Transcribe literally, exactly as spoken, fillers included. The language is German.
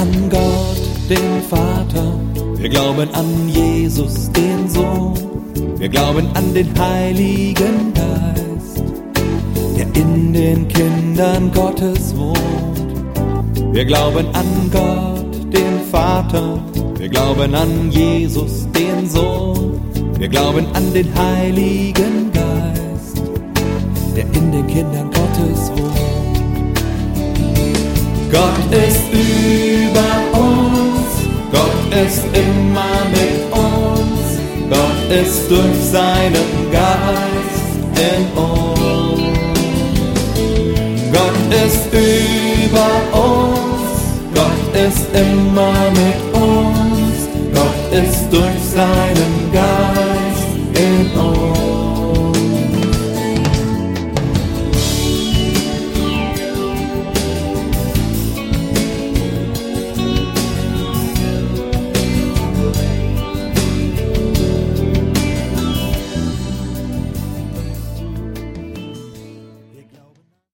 an Gott, den Vater. Wir glauben an Jesus, den Sohn. Wir glauben an den Heiligen Geist, der in den Kindern Gottes wohnt. Wir glauben an Gott, den Vater. Wir glauben an Jesus, den Sohn. Wir glauben an den Heiligen Geist, der in den Kindern Gottes wohnt. Gott ist über uns, Gott ist immer mit uns, Gott ist durch seinen Geist in uns. Gott ist über uns, Gott ist immer mit uns, Gott ist durch seinen Geist in uns.